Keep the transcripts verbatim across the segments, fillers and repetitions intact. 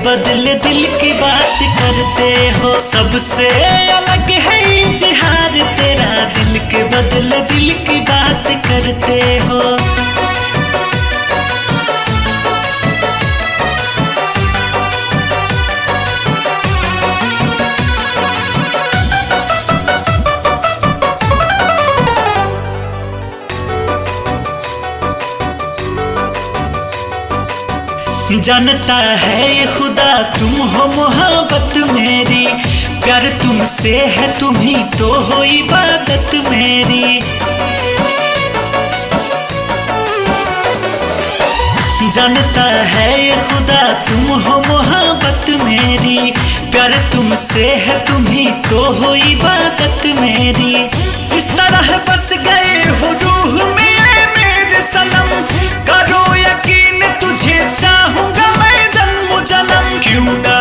बदले दिल की बात करते हो। सबसे अलग है इजहार तेरा, दिल के बदले दिल की बात करते हो। जानता है ये खुदा तुम हो मोहब्बत मेरी, प्यार तुमसे है तुम ही तो हो इबादत मेरी। जानता है ये खुदा तुम हो मोहब्बत मेरी, प्यार तुमसे है तुम ही तो हो इबादत मेरी। इस तरह बस गए हो रूह में मेरे सनम, करो यकीन तुझे चाहूंगा मैं जन्म जन्म। क्यों ना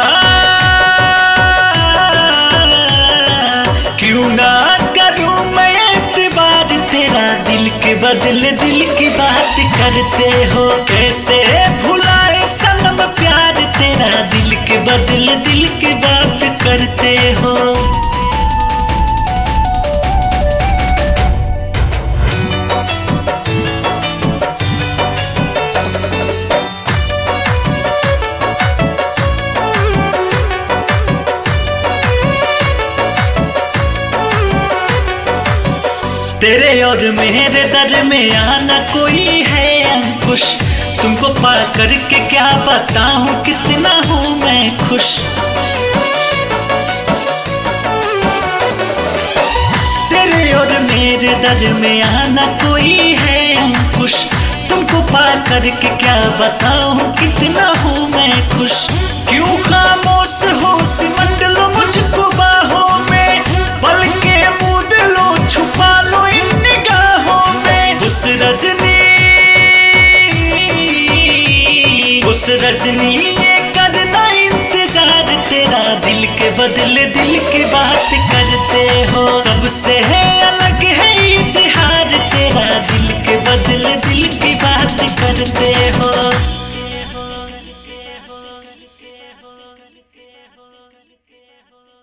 क्यों ना करूं मैं एतबार तेरा, दिल के बदले दिल की बात करते हो। कैसे भुलाए सनम प्यार तेरा, दिल के बदले दिल की बात करते हो। तेरे और मेरे दर में आना कोई है अंकुश, तुमको पा करके क्या बताऊं कितना हूं मैं खुश। तेरे और मेरे दर में आना कोई है अंकुश, तुमको पा करके क्या बताऊं कितना हूं मैं खुश। क्यों खामोश हो सिमट लो मुझको बाहों में, पल के मूड लो छुपा लो इन निगाहों में। उस रजनी उस रजनी ये करना इंतजार तेरा, दिल के बदले दिल की बात करते हो। सबसे है अलग है इजहार तेरा, दिल के बदले दिल की बात करते हो।